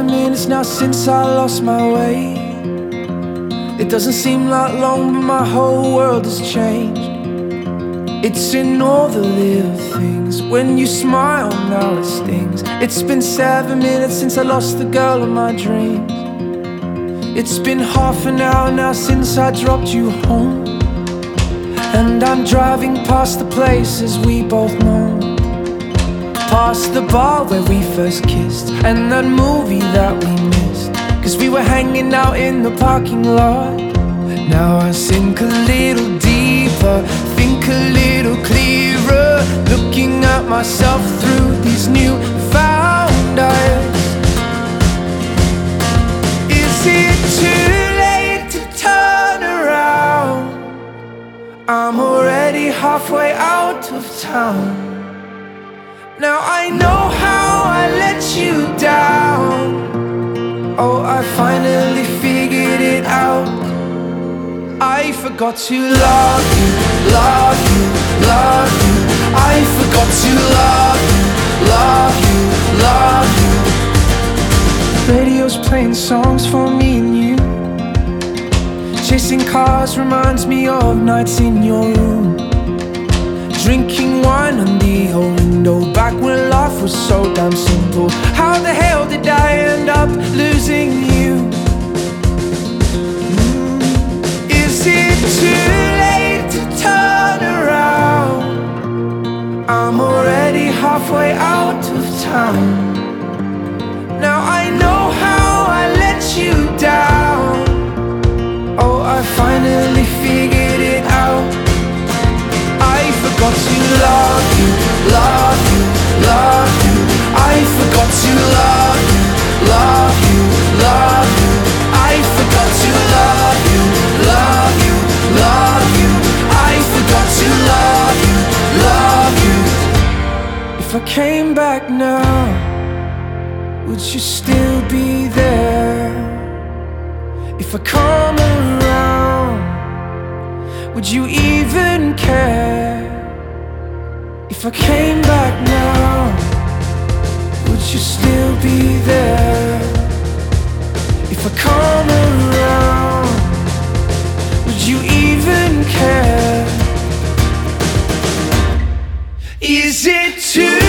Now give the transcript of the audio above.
7 minutes now since I lost my way. It doesn't seem like long, but my whole world has changed. It's in all the little things. When you smile, now it stings. It's been 7 minutes since I lost the girl of my dreams. It's been half an hour now since I dropped you home, and I'm driving past the places we both know, past the bar where we first kissed, and that movie that we missed, 'cause we were hanging out in the parking lot. Now I sink a little deeper, think a little clearer, looking at myself through these newfound eyes. Is it too late to turn around? I'm already halfway out of town. Now I know how I let you down. Oh, I finally figured it out. I forgot to love you, love you, love you. I forgot to love you, love you, love you. Radio's playing songs for me and you. Chasing cars reminds me of nights in your room, drinking wine under your window, back when life was so damn simple. How the hell did I end up losing you? Is it too late to turn around? I'm already halfway out of town. Now I know how I let you down. Oh, I finally figured it out. I forgot to love you, love you, love you. I forgot to love you, love you, love you. I forgot to love you, love you, love you. I forgot to love you, love you. If I came back now, would you still be there? If I come around, would you even care? If I came back now, would you still be there? If I come around, would you even care? Is it too